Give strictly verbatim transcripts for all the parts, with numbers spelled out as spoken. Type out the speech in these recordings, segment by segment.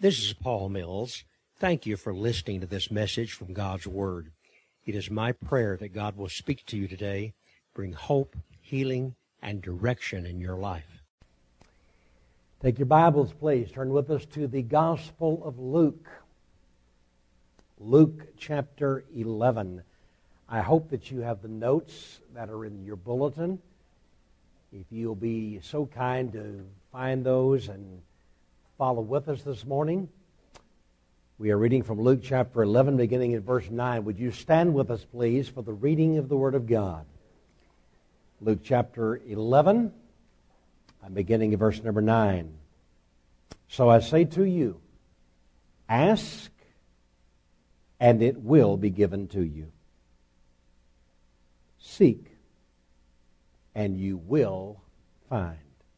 This is Paul Mills. Thank you for listening to this message from God's Word. It is my prayer that God will speak to you today, bring hope, healing, and direction in your life. Take your Bibles, please. Turn with us to the Gospel of Luke. Luke chapter eleven. I hope that you have the notes that are in your bulletin. If you'll be so kind to find those and follow with us this morning. We are reading from Luke chapter eleven, beginning at verse nine. Would you stand with us, please, for the reading of the Word of God? Luke chapter eleven, I'm beginning at verse number nine. So I say to you, ask, and it will be given to you. Seek, and you will find.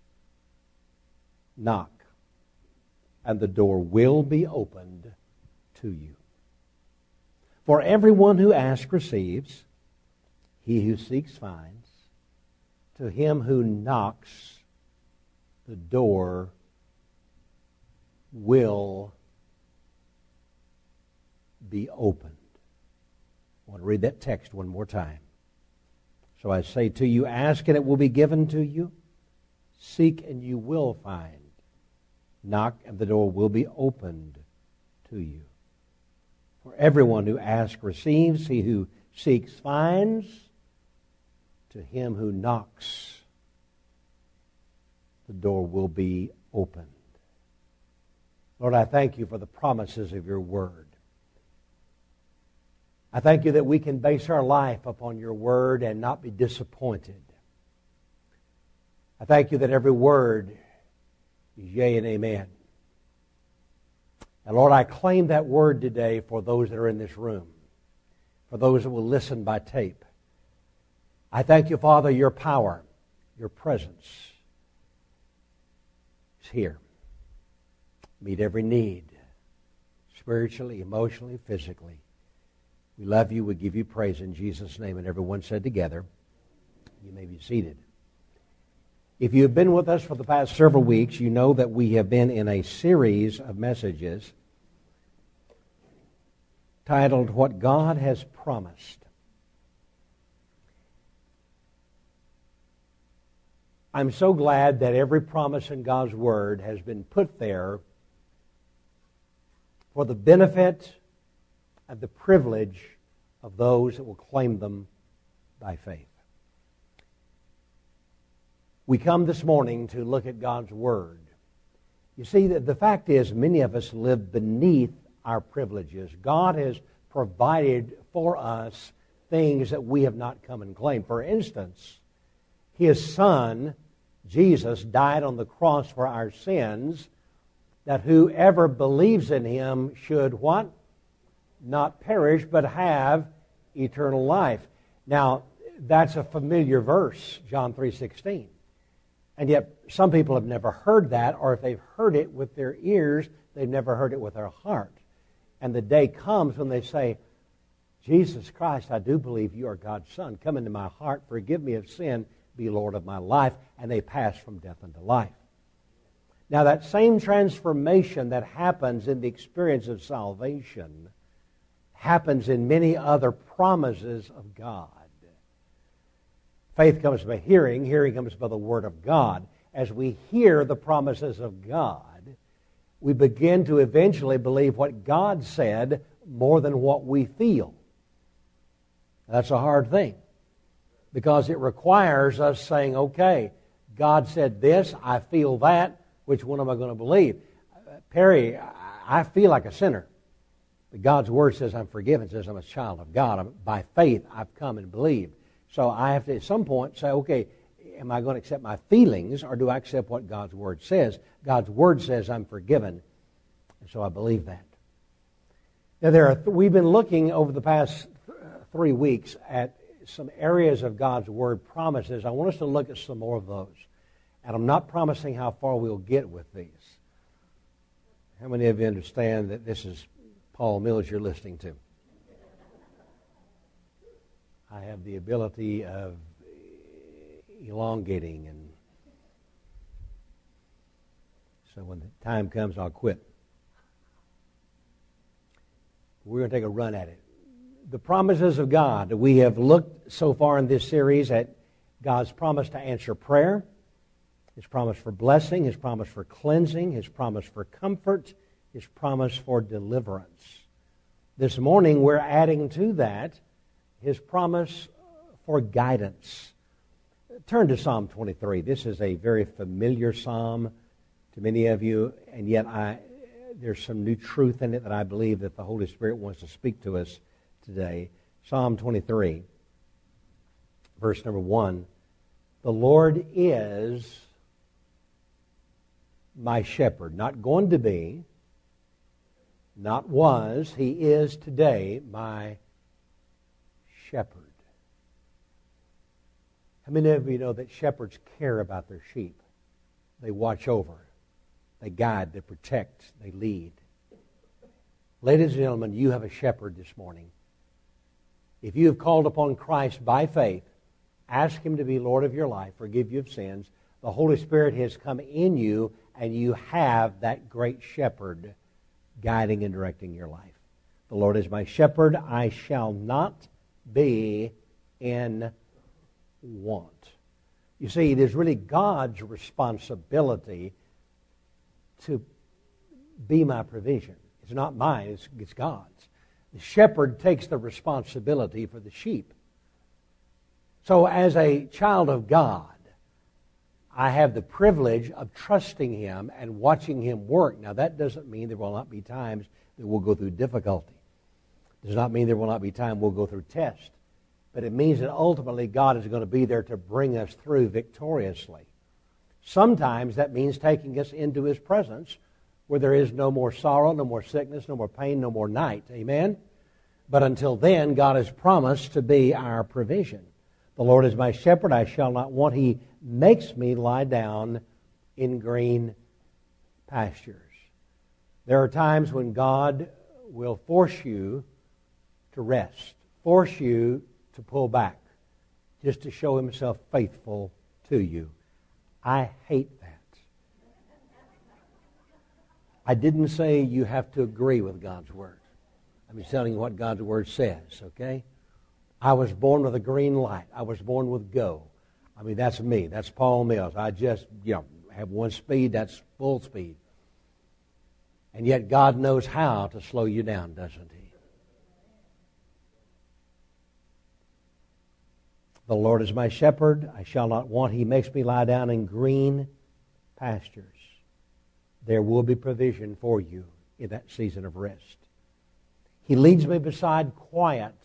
Knock, and the door will be opened to you. For everyone who asks receives, he who seeks finds, to him who knocks, the door will be opened. I want to read that text one more time. So I say to you, ask and it will be given to you. Seek and you will find. Knock and the door will be opened to you. For everyone who asks receives, he who seeks finds, to him who knocks, the door will be opened. Lord, I thank you for the promises of your word. I thank you that we can base our life upon your word and not be disappointed. I thank you that every word is yea and amen. And Lord, I claim that word today for those that are in this room, for those that will listen by tape. I thank you, Father, your power, your presence is here. Meet every need, spiritually, emotionally, physically. We love you. We give you praise in Jesus' name. And everyone said together, you may be seated. If you have been with us for the past several weeks, you know that we have been in a series of messages titled, What God Has Promised. I'm so glad that every promise in God's Word has been put there for the benefit and the privilege of those that will claim them by faith. We come this morning to look at God's Word. You see, the, the fact is, many of us live beneath our privileges. God has provided for us things that we have not come and claimed. For instance, His Son, Jesus, died on the cross for our sins, that whoever believes in Him should what? Not perish, but have eternal life. Now, that's a familiar verse, John three sixteen. And yet, some people have never heard that, or if they've heard it with their ears, they've never heard it with their heart. And the day comes when they say, Jesus Christ, I do believe you are God's Son. Come into my heart, forgive me of sin, be Lord of my life. And they pass from death unto life. Now, that same transformation that happens in the experience of salvation happens in many other promises of God. Faith comes by hearing, hearing comes by the Word of God. As we hear the promises of God, we begin to eventually believe what God said more than what we feel. That's a hard thing, because it requires us saying, okay, God said this, I feel that, which one am I going to believe? Perry, I feel like a sinner. But God's Word says I'm forgiven, says I'm a child of God. By faith, I've come and believed. So I have to at some point say, okay, am I going to accept my feelings, or do I accept what God's Word says? God's Word says I'm forgiven, and so I believe that. Now, there are th- we've been looking over the past th- three weeks at some areas of God's Word promises. I want us to look at some more of those. And I'm not promising how far we'll get with these. How many of you understand that this is Paul Mills you're listening to? I have the ability of elongating, and so when the time comes, I'll quit. We're going to take a run at it. The promises of God. We have looked so far in this series at God's promise to answer prayer, His promise for blessing, His promise for cleansing, His promise for comfort, His promise for deliverance. This morning we're adding to that His promise for guidance. Turn to Psalm twenty-three. This is a very familiar psalm to many of you, and yet I, there's some new truth in it that I believe that the Holy Spirit wants to speak to us today. Psalm twenty-three, verse number one. The Lord is my shepherd. Not going to be, not was, He is today my shepherd. How many of you know that shepherds care about their sheep? They watch over, they guide, they protect, they lead. Ladies and gentlemen, you have a shepherd this morning. If you have called upon Christ by faith, ask Him to be Lord of your life, forgive you of sins, the Holy Spirit has come in you, and you have that great shepherd guiding and directing your life. The Lord is my shepherd, I shall not be in want. You see, it is really God's responsibility to be my provision. It's not mine, it's, it's God's. The shepherd takes the responsibility for the sheep. So as a child of God, I have the privilege of trusting Him and watching Him work. Now that doesn't mean there will not be times that we'll go through difficulty. It does not mean there will not be time we'll go through tests. But it means that ultimately God is going to be there to bring us through victoriously. Sometimes that means taking us into His presence where there is no more sorrow, no more sickness, no more pain, no more night. Amen? But until then, God has promised to be our provision. The Lord is my shepherd, I shall not want. He makes me lie down in green pastures. There are times when God will force you to rest, force you to pull back, just to show Himself faithful to you. I hate that. I didn't say you have to agree with God's Word. I'm just telling you what God's Word says, okay? I was born with a green light. I was born with go. I mean, that's me. That's Paul Mills. I just, you know, have one speed. That's full speed. And yet God knows how to slow you down, doesn't He? The Lord is my shepherd. I shall not want. He makes me lie down in green pastures. There will be provision for you in that season of rest. He leads me beside quiet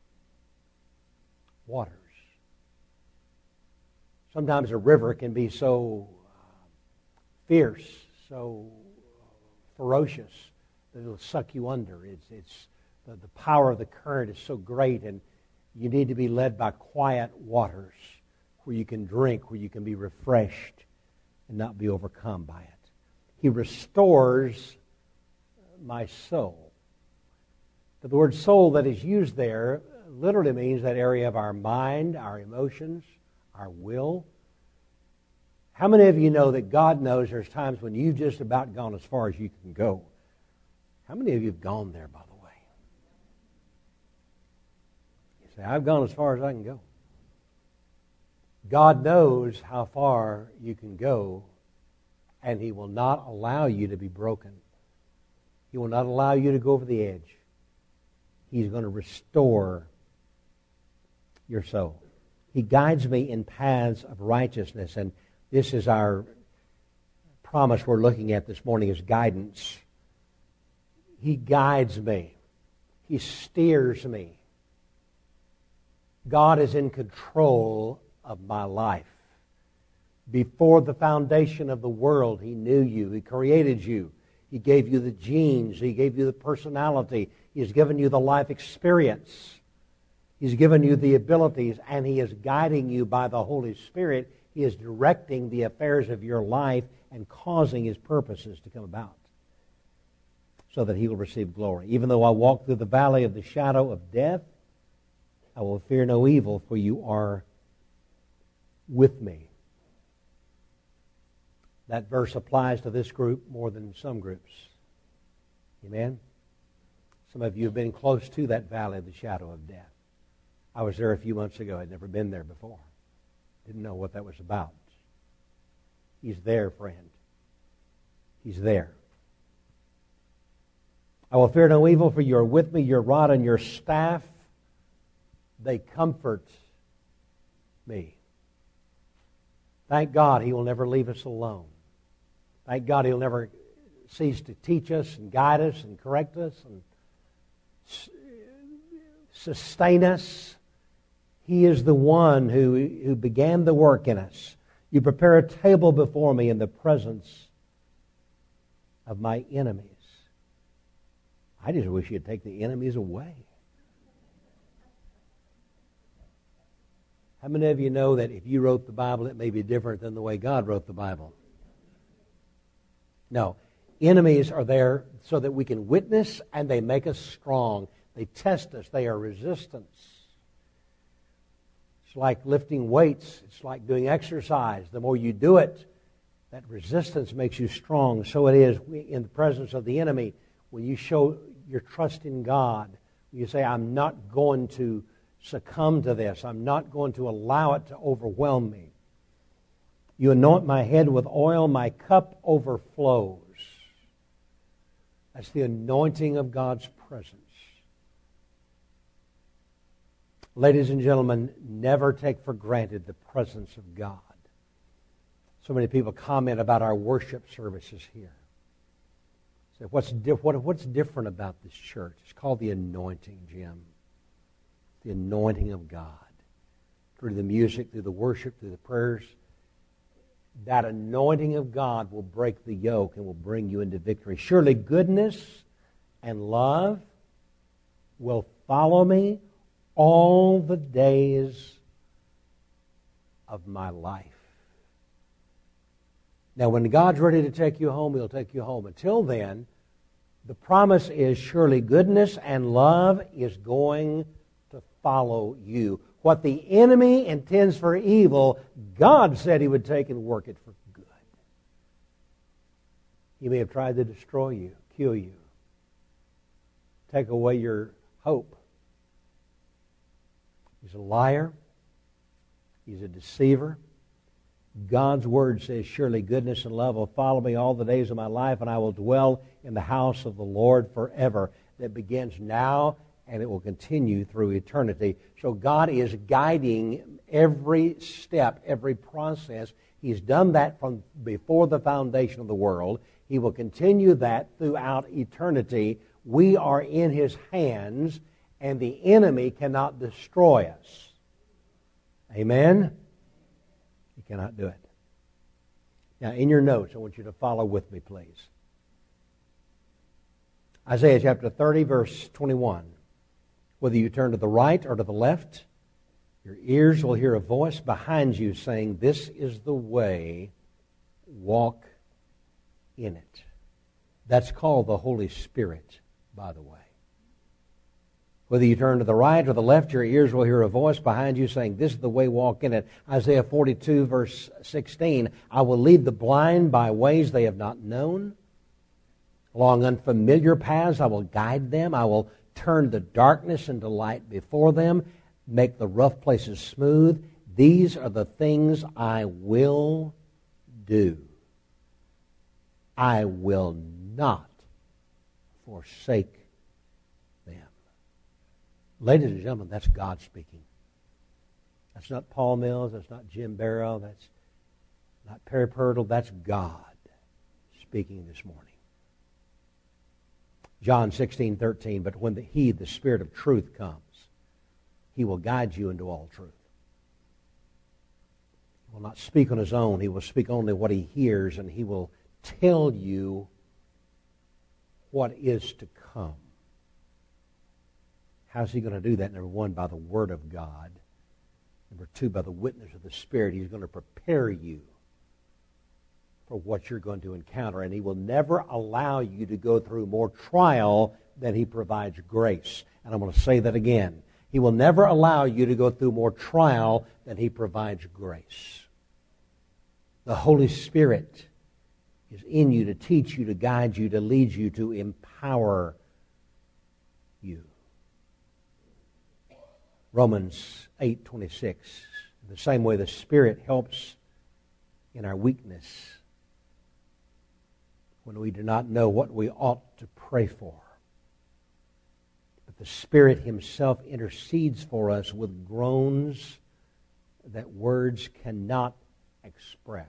waters. Sometimes a river can be so fierce, so ferocious that it'll suck you under. It's, it's the, the power of the current is so great, and you need to be led by quiet waters where you can drink, where you can be refreshed and not be overcome by it. He restores my soul. But the word soul that is used there literally means that area of our mind, our emotions, our will. How many of you know that God knows there's times when you've just about gone as far as you can go? How many of you have gone there, by the way? You say, I've gone as far as I can go. God knows how far you can go, and He will not allow you to be broken. He will not allow you to go over the edge. He's going to restore your soul. He guides me in paths of righteousness, and this is our promise we're looking at this morning, is guidance. He guides me. He steers me. God is in control of my life. Before the foundation of the world, He knew you. He created you. He gave you the genes. He gave you the personality. He has given you the life experience. He's given you the abilities, and He is guiding you by the Holy Spirit. He is directing the affairs of your life and causing His purposes to come about so that He will receive glory. Even though I walk through the valley of the shadow of death, I will fear no evil, for you are with me. That verse applies to this group more than some groups. Amen? Some of you have been close to that valley of the shadow of death. I was there a few months ago. I'd never been there before. Didn't know what that was about. He's there, friend. He's there. I will fear no evil, for you are with me. Your rod and your staff, they comfort me. Thank God He will never leave us alone. Thank God He'll never cease to teach us and guide us and correct us and sustain us. He is the one who, who began the work in us. You prepare a table before me in the presence of my enemies. I just wish You'd take the enemies away. How many of you know that if you wrote the Bible, it may be different than the way God wrote the Bible? No. Enemies are there so that we can witness, and they make us strong. They test us. They are resistance. It's like lifting weights. It's like doing exercise. The more you do it, that resistance makes you strong. So it is in the presence of the enemy. When you show your trust in God, you say, I'm not going to succumb to this. I'm not going to allow it to overwhelm me. You anoint my head with oil. My cup overflows. That's the anointing of God's presence. Ladies and gentlemen, never take for granted the presence of God. So many people comment about our worship services here. Say, what's, di- what, what's different about this church? It's called the anointing, Jim. The anointing of God. Through the music, through the worship, through the prayers. That anointing of God will break the yoke and will bring you into victory. Surely goodness and love will follow me all the days of my life. Now, when God's ready to take you home, He'll take you home. Until then, the promise is surely goodness and love is going to follow you. What the enemy intends for evil, God said He would take and work it for good. He may have tried to destroy you, kill you, take away your hope. He's a liar. He's a deceiver. God's Word says, surely goodness and love will follow me all the days of my life, and I will dwell in the house of the Lord forever. That begins now, and it will continue through eternity. So God is guiding every step, every process. He's done that from before the foundation of the world. He will continue that throughout eternity. We are in His hands, and the enemy cannot destroy us. Amen? He cannot do it. Now, in your notes, I want you to follow with me, please. Isaiah chapter thirty, verse twenty-one. Whether you turn to the right or to the left, your ears will hear a voice behind you saying, this is the way, walk in it. That's called the Holy Spirit, by the way. Whether you turn to the right or the left, your ears will hear a voice behind you saying, this is the way, walk in it. Isaiah forty-two, verse sixteen, I will lead the blind by ways they have not known. Along unfamiliar paths I will guide them. I will turn the darkness into light before them, make the rough places smooth. These are the things I will do. I will not forsake them. Ladies and gentlemen, that's God speaking. That's not Paul Mills, that's not Jim Barrow, that's not Perry Purtle, that's God speaking this morning. John sixteen thirteen, but when the, He, the Spirit of truth, comes, He will guide you into all truth. He will not speak on His own. He will speak only what He hears, and He will tell you what is to come. How's He going to do that? Number one, by the Word of God. Number two, by the witness of the Spirit. He's going to prepare you for what you're going to encounter. And He will never allow you to go through more trial than He provides grace. And I'm going to say that again. He will never allow you to go through more trial than He provides grace. The Holy Spirit is in you to teach you, to guide you, to lead you, to empower you. Romans eight twenty-six. The same way the Spirit helps in our weakness when we do not know what we ought to pray for. But the Spirit Himself intercedes for us with groans that words cannot express.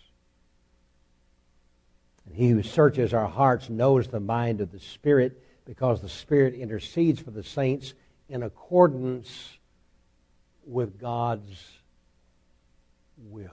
And He who searches our hearts knows the mind of the Spirit, because the Spirit intercedes for the saints in accordance with God's will.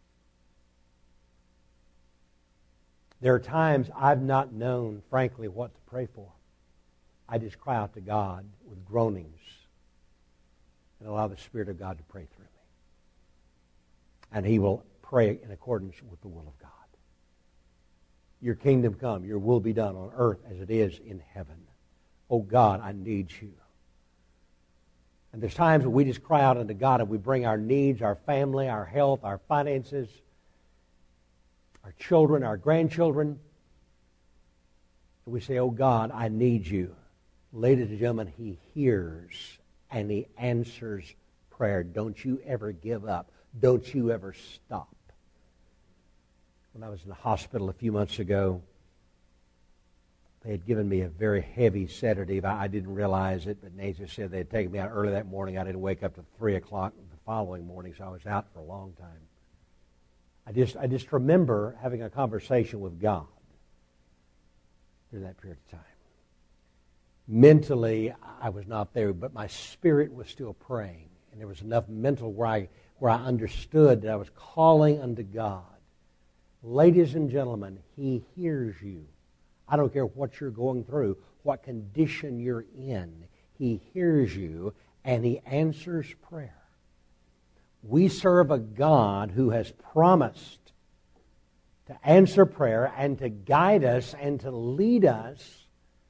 There are times I've not known, frankly, what to pray for. I just cry out to God with groanings and allow the Spirit of God to pray through me. And He will pray in accordance with the will of God. Your kingdom come, your will be done on earth as it is in heaven. Oh God, I need you. And there's times when we just cry out unto God and we bring our needs, our family, our health, our finances, our children, our grandchildren. And we say, oh God, I need you. Ladies and gentlemen, He hears and He answers prayer. Don't you ever give up. Don't you ever stop. When I was in the hospital a few months ago, they had given me a very heavy sedative. I didn't realize it, but Nancy said they had taken me out early that morning. I didn't wake up to three o'clock the following morning, so I was out for a long time. I just, I just remember having a conversation with God during that period of time. Mentally, I was not there, but my spirit was still praying. And there was enough mental where I, where I understood that I was calling unto God. Ladies and gentlemen, He hears you. I don't care what you're going through, what condition you're in. He hears you, and He answers prayer. We serve a God who has promised to answer prayer and to guide us and to lead us.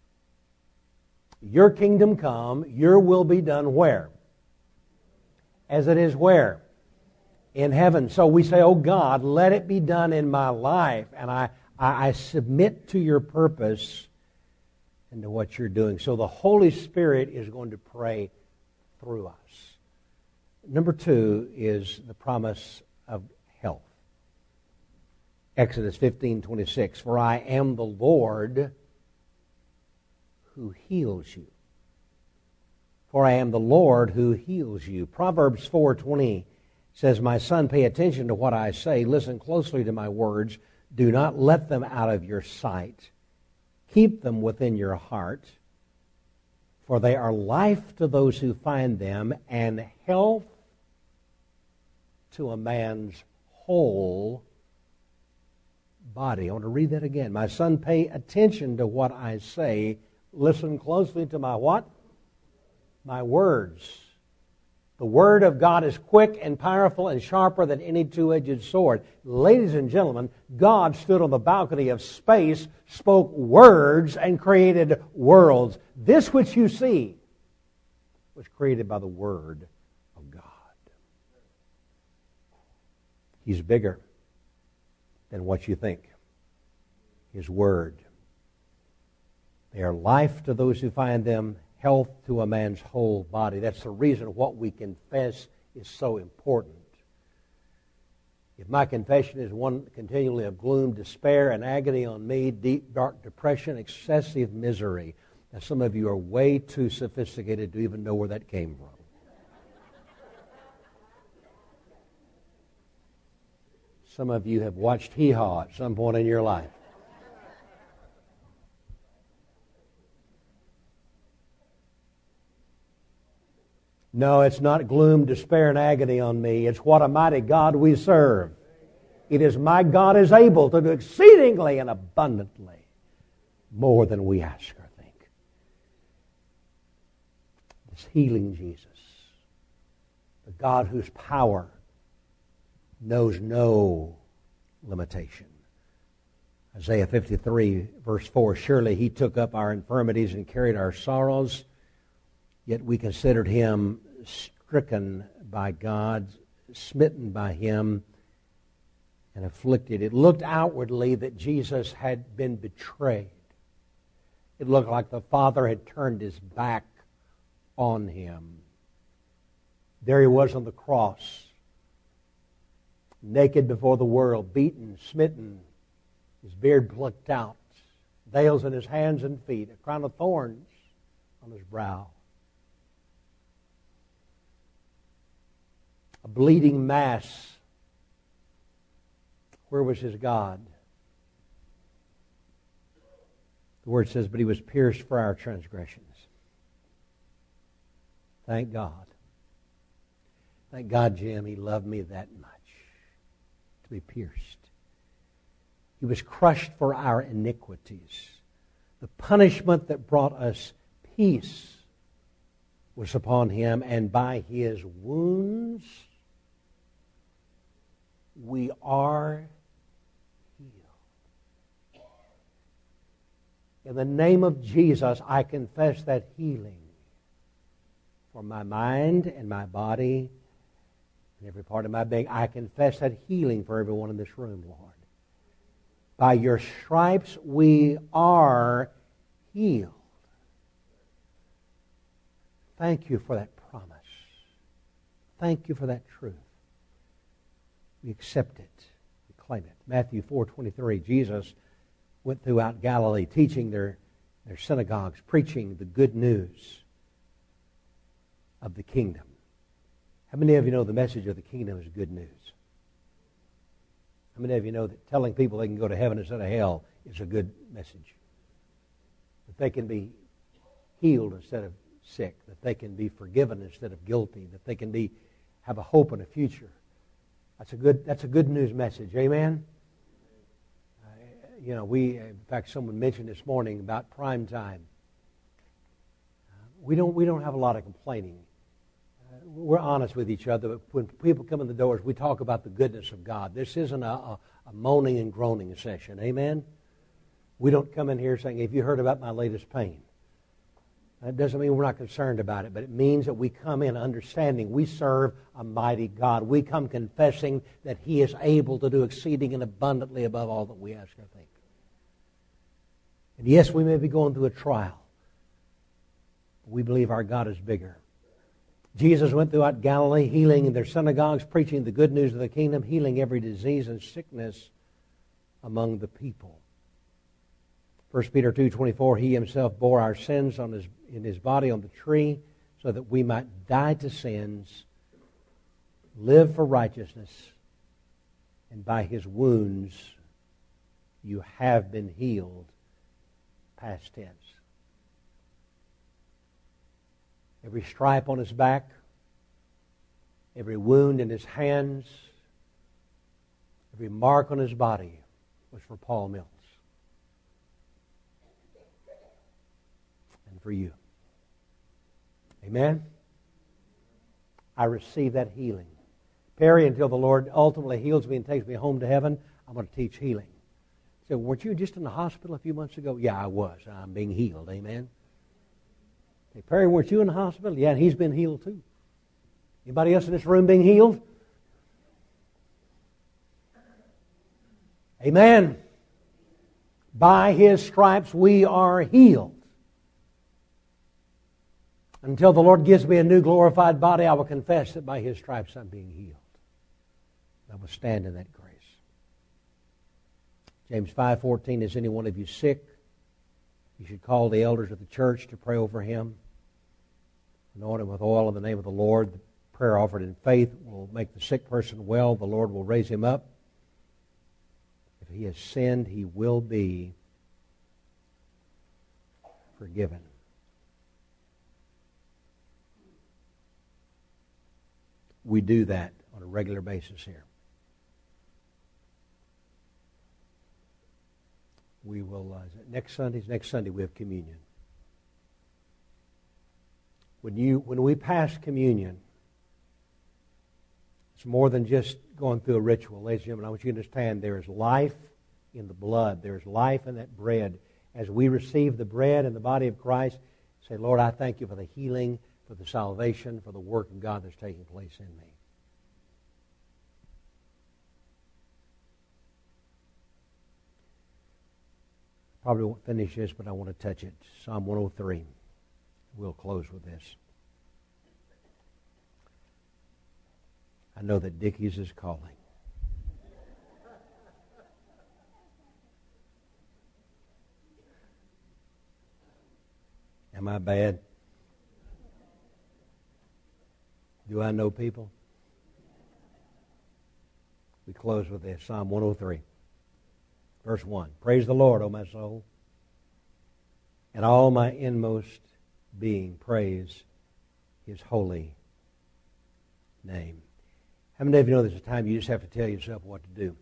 Your kingdom come, your will be done where? As it is where? In heaven. So we say, oh God, let it be done in my life. And I, I, I submit to your purpose and to what you're doing. So the Holy Spirit is going to pray through us. Number two is the promise of health. Exodus fifteen twenty-six. For I am the Lord who heals you. For I am the Lord who heals you. Proverbs four twenty says, my son, pay attention to what I say. Listen closely to my words. Do not let them out of your sight. Keep them within your heart. For they are life to those who find them, and health to a man's whole body. I want to read that again. My son, pay attention to what I say. Listen closely to my what? My words. The Word of God is quick and powerful and sharper than any two-edged sword. Ladies and gentlemen, God stood on the balcony of space, spoke words, and created worlds. This which you see was created by the Word of God. He's bigger than what you think. His Word. They are life to those who find them, health to a man's whole body. That's the reason what we confess is so important. If my confession is one continually of gloom, despair, and agony on me, deep, dark depression, excessive misery. Now, some of you are way too sophisticated to even know where that came from. Some of you have watched Hee-Haw at some point in your life. No, it's not gloom, despair, and agony on me. It's what a mighty God we serve. It is my God is able to do exceedingly and abundantly more than we ask or think. This healing Jesus, the God whose power knows no limitation. Isaiah fifty-three, verse four, surely He took up our infirmities and carried our sorrows, yet we considered Him stricken by God, smitten by Him, and afflicted. It looked outwardly that Jesus had been betrayed. It It looked like the Father had turned His back on him. There He was on the cross, naked before the world, beaten, smitten, His beard plucked out, nails in His hands and feet, a crown of thorns on His brow, a bleeding mass. Where was His God? The Word says, but He was pierced for our transgressions. Thank God. Thank God, Jim, He loved me that much to be pierced. He was crushed for our iniquities. The punishment that brought us peace was upon Him, and by His wounds we are healed. In the name of Jesus, I confess that healing for my mind and my body and every part of my being. I confess that healing for everyone in this room, Lord. By Your stripes we are healed. Thank You for that promise. Thank You for that truth. We accept it. We claim it. Matthew four twenty-three, Jesus went throughout Galilee teaching their, their synagogues, preaching the good news of the kingdom. How many of you know the message of the kingdom is good news? How many of you know that telling people they can go to heaven instead of hell is a good message? That they can be healed instead of sick, that they can be forgiven instead of guilty, that they can be have a hope and a future. That's a good that's a good news message. Amen? Uh, you know, we in fact someone mentioned this morning about prime time. Uh, we don't we don't have a lot of complaining. We're honest with each other, but when people come in the doors, we talk about the goodness of God. This isn't a, a, a moaning and groaning session. Amen? We don't come in here saying, have you heard about my latest pain? That doesn't mean we're not concerned about it, but it means that we come in understanding we serve a mighty God. We come confessing that He is able to do exceeding and abundantly above all that we ask or think. And yes, we may be going through a trial. We believe our God is bigger. Jesus went throughout Galilee, healing in their synagogues, preaching the good news of the kingdom, healing every disease and sickness among the people. First Peter two twenty-four, He Himself bore our sins on his, in His body on the tree so that we might die to sins, live for righteousness, and by His wounds you have been healed. Past tense. Every stripe on His back, every wound in His hands, every mark on His body was for Paul Mills and for you. Amen? I receive that healing. Perry, until the Lord ultimately heals me and takes me home to heaven, I'm going to teach healing. So, weren't you just in the hospital a few months ago? Yeah, I was. I'm being healed. Amen? Hey, Perry, weren't you in the hospital? Yeah, and he's been healed too. Anybody else in this room being healed? Amen. By His stripes we are healed. Until the Lord gives me a new glorified body, I will confess that by His stripes I'm being healed. I will stand in that grace. James five fourteen, is any one of you sick? You should call the elders of the church to pray over him. Anoint him with oil in the name of the Lord. The prayer offered in faith will make the sick person well. The Lord will raise him up. If he has sinned, he will be forgiven. We do that on a regular basis here. We will, uh, next Sunday, next Sunday we have communion. When you, when we pass communion, it's more than just going through a ritual. Ladies and gentlemen, I want you to understand there is life in the blood. There is life in that bread. As we receive the bread and the body of Christ, say, Lord, I thank you for the healing, for the salvation, for the work of God that's taking place in me. Probably won't finish this, but I want to touch it. Psalm one oh three. We'll close with this. I know that Dickies is calling. Am I bad? Do I know people? We close with this. Psalm one oh three. Verse one. Praise the Lord, O my soul, and all my inmost being praise His holy name. How many of you know there's a time you just have to tell yourself what to do?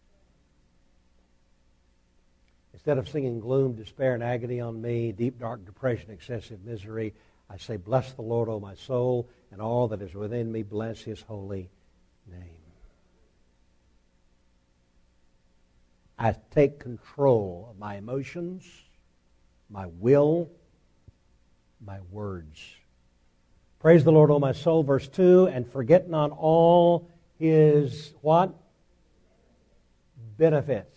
Instead of singing gloom, despair, and agony on me, deep, dark depression, excessive misery, I say, bless the Lord, O my soul, and all that is within me, bless His holy name. I take control of my emotions, my will, my words. Praise the Lord, O my soul, verse two, and forget not all His, what? Benefits.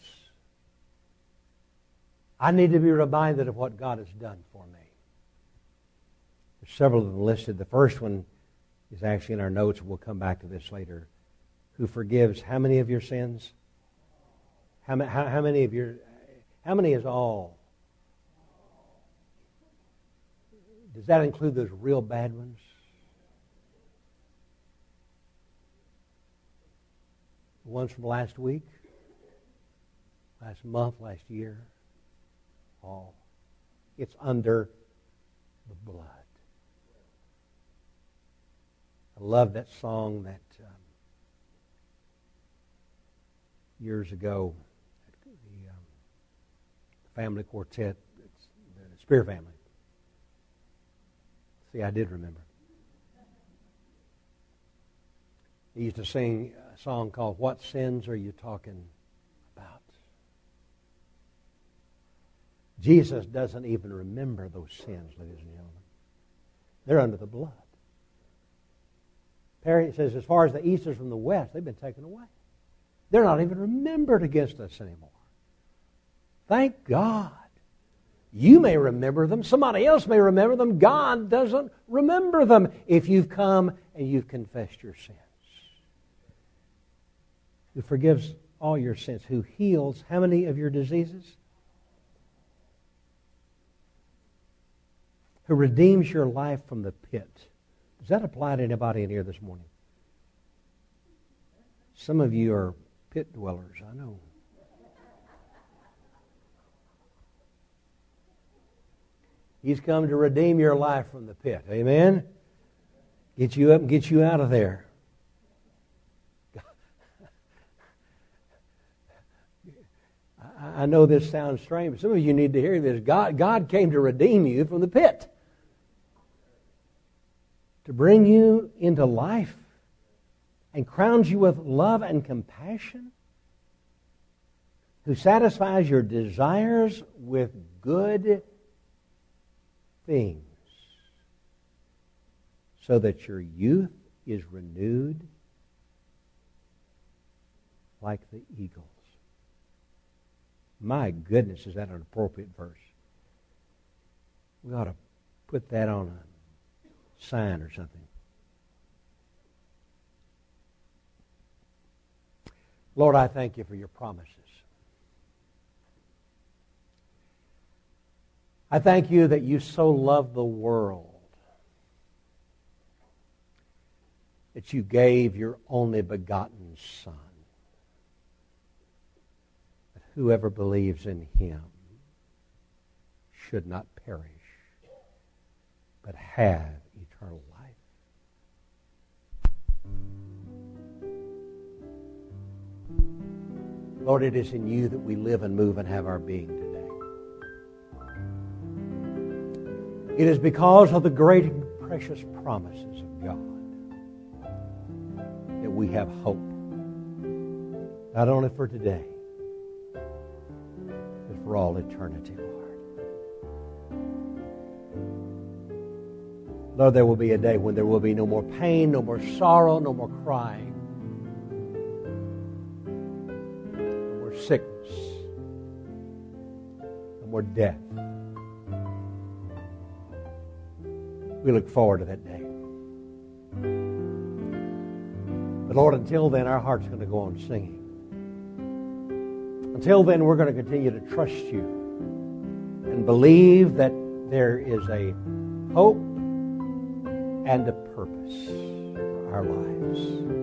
I need to be reminded of what God has done for me. There's several of them listed. The first one is actually in our notes. We'll come back to this later. Who forgives how many of your sins? How, how, how many of your, how many is all? Does that include those real bad ones? The ones from last week? Last month, last year? All. It's under the blood. I love that song that um, years ago, the, um, the family quartet, it's the Spear family. See, I did remember. They used to sing a song called What Sins Are You Talking About? Jesus doesn't even remember those sins, ladies and gentlemen. They're under the blood. Perry says, as far as the east is from the west, they've been taken away. They're not even remembered against us anymore. Thank God. You may remember them. Somebody else may remember them. God doesn't remember them if you've come and you've confessed your sins. Who forgives all your sins. Who heals how many of your diseases? Who redeems your life from the pit. Does that apply to anybody in here this morning? Some of you are pit dwellers, I know. He's come to redeem your life from the pit. Amen? Get you up and get you out of there. I know this sounds strange, but some of you need to hear this. God, God came to redeem you from the pit. To bring you into life and crowns you with love and compassion, who satisfies your desires with good things, so that your youth is renewed like the eagles. My goodness, is that an appropriate verse? We ought to put that on a sign or something. Lord, I thank you for your promises. I thank you that you so loved the world that you gave your only begotten Son, that whoever believes in him should not perish, but have eternal life. Lord, it is in you that we live and move and have our being today. It is because of the great and precious promises of God that we have hope, not only for today, but for all eternity, Lord. Lord, there will be a day when there will be no more pain, no more sorrow, no more crying, no more sickness, no more death. We look forward to that day. But Lord, until then, our heart's going to go on singing. Until then, we're going to continue to trust you and believe that there is a hope and a purpose for our lives.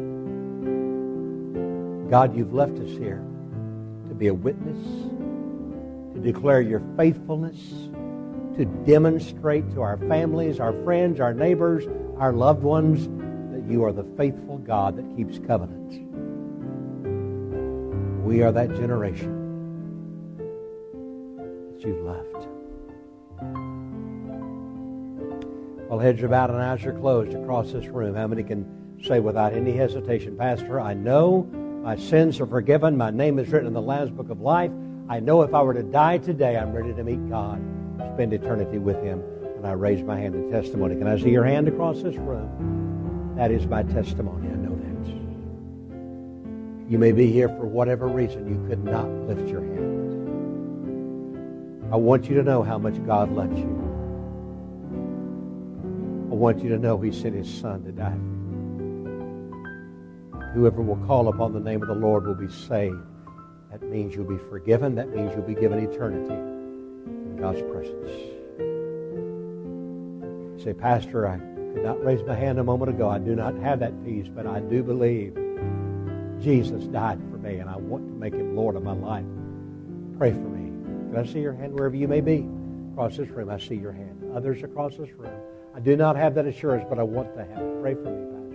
God, you've left us here to be a witness, to declare your faithfulness, to demonstrate to our families, our friends, our neighbors, our loved ones, that you are the faithful God that keeps covenant. We are that generation that you've left. While heads are bowed and eyes are closed across this room, how many can say without any hesitation, Pastor, I know my sins are forgiven, my name is written in the Lamb's Book of Life. I know if I were to die today, I'm ready to meet God, spend eternity with Him. And I raise my hand in testimony. Can I see your hand across this room? That is my testimony. I know that. You may be here for whatever reason you could not lift your hand. I want you to know how much God loves you. I want you to know He sent His Son to die for you. Whoever will call upon the name of the Lord will be saved. That means you'll be forgiven. That means you'll be given eternity in God's presence. You say, Pastor, I could not raise my hand a moment ago. I do not have that peace, but I do believe Jesus died for me, and I want to make Him Lord of my life. Pray for me. Can I see your hand wherever you may be? Across this room, I see your hand. Others across this room. I do not have that assurance, but I want to have it. Pray for me, Pastor.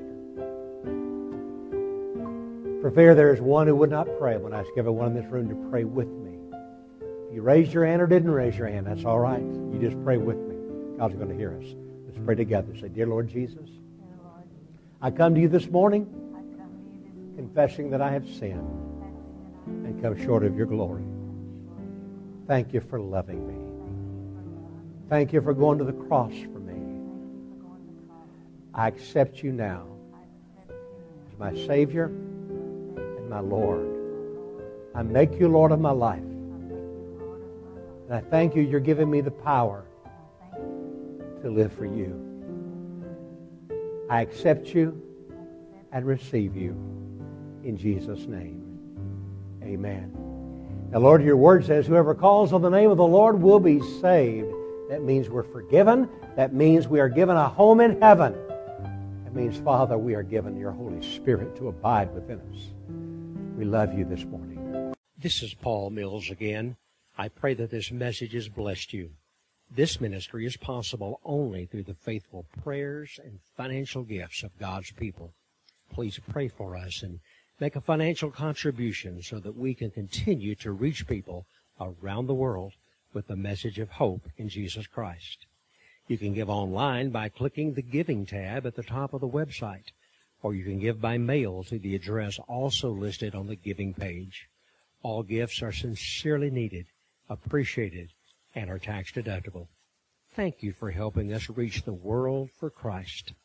For fear there is one who would not pray, when I ask everyone in this room to pray with me. If you raised your hand or didn't raise your hand, that's all right. You just pray with me. God's going to hear us. Let's pray together. Say, Dear Lord Jesus, I come to you this morning confessing that I have sinned and come short of your glory. Thank you for loving me. Thank you for going to the cross for me. I accept you now as my Savior and my Lord. I make you Lord of my life. And I thank you you're giving me the power to live for you. I accept you and receive you. In Jesus' name, amen. Now, Lord, your word says, whoever calls on the name of the Lord will be saved. That means we're forgiven. That means we are given a home in heaven. That means, Father, we are given your Holy Spirit to abide within us. We love you this morning. This is Paul Mills again. I pray that this message has blessed you. This ministry is possible only through the faithful prayers and financial gifts of God's people. Please pray for us and make a financial contribution so that we can continue to reach people around the world with the message of hope in Jesus Christ. You can give online by clicking the Giving tab at the top of the website, or you can give by mail to the address also listed on the Giving page. All gifts are sincerely needed, appreciated, and are tax deductible. Thank you for helping us reach the world for Christ.